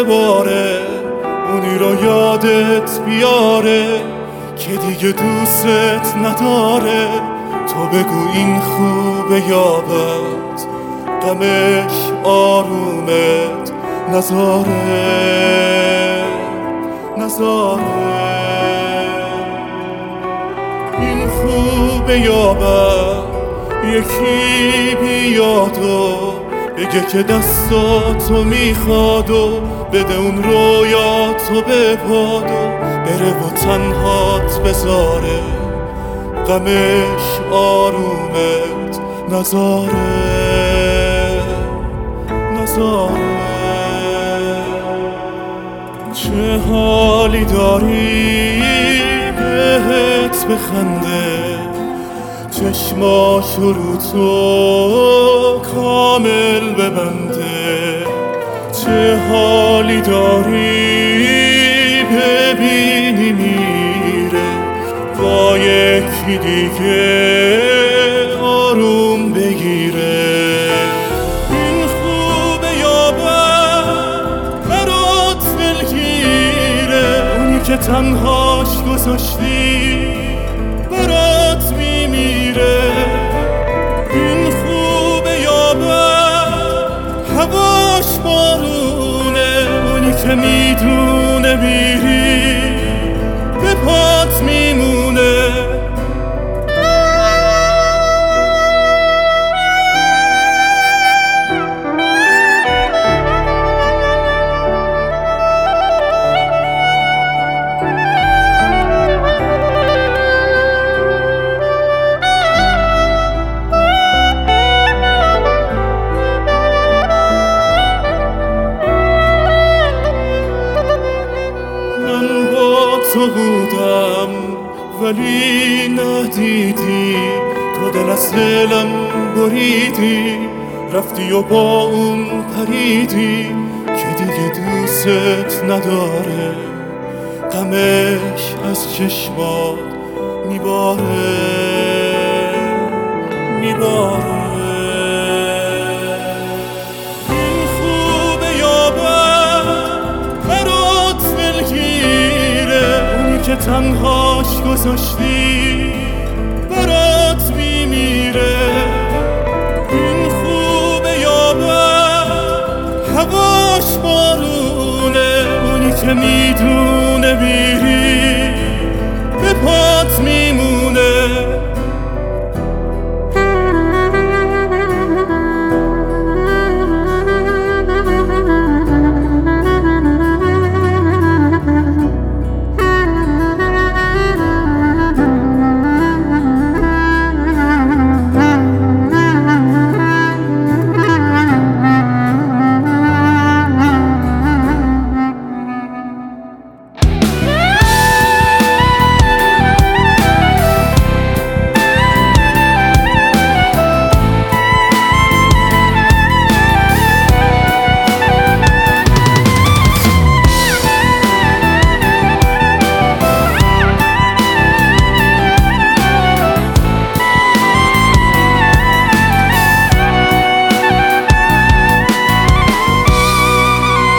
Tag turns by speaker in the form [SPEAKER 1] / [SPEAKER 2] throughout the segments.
[SPEAKER 1] بباره، اونی رو یادت بیاره که دیگه دوست نداره. تو بگو این خوبه یا بد، غمش آرومت نذاره. این خوبه یا بد، یکی بیاد و بگه که دستاتو میخواد و بده اون رویاتو به باد و بره و تنهات بذاره. غمش آرومت نذاره. چه حالی داری بهت بخنده، چشماشو رو تو کامل ببنده. چه حالی داری ببینی میره با یکی دیگه آروم بگیره. این خوبه یا بد برات دلگیره، اونی که تنهاش گذاشتی برات میمیره. این خوبه یا بد هواش بارونه، اونی که میدونه میری به پات میمونه. تو بودم ولی ندیدی، تو دل از دلم بریدی، رفتی و با اون پریدی که دیگه دوست نداره. غمش از چشمات میباره. این خوبه یا بد برات دلگیره، که تنهاش گذاشتی برات میمیره. این خوبه یا بد هواش بارونه، اونی که میدونه میری به پات میمونه.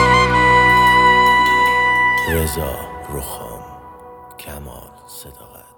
[SPEAKER 2] رضا رخام، کمال صداقت.